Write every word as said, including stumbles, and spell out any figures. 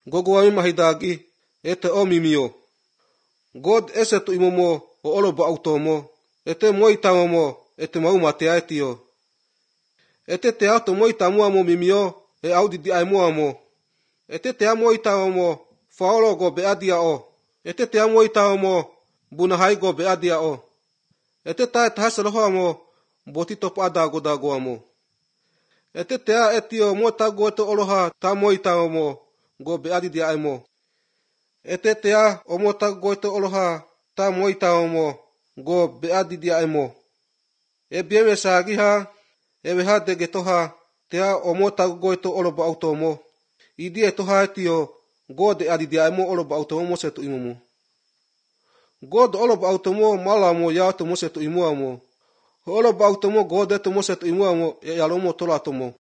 gogo wami mahidagi ete o mimio. God ese tu imomo o olo ba automo, ete moitamomo ete mau matea etio. Ete te auto moitamu amo mimio e audi di aimo amo. Ete te amo moitamomo faolo go beadia o. Ete te amo moitamomo bunahai go beadia o. Ete ta tahasa loho amo botito pada go dago amo. Ete te a etio mota go to oloha ta moitamomo go beadi di aimo. Ete te a omota go to oloha ta moitamomo go beadi di aimo. E bieme sagiha ewe ha de getoha te a omota go to oloba automo. Idi etoha etio go de adi di aimo oloba automo se tu imumu. God oloba automo malamo ya to mo se tu imuamo. Oloba automo go de to mo se tu imuamo ya lomo tola tomo.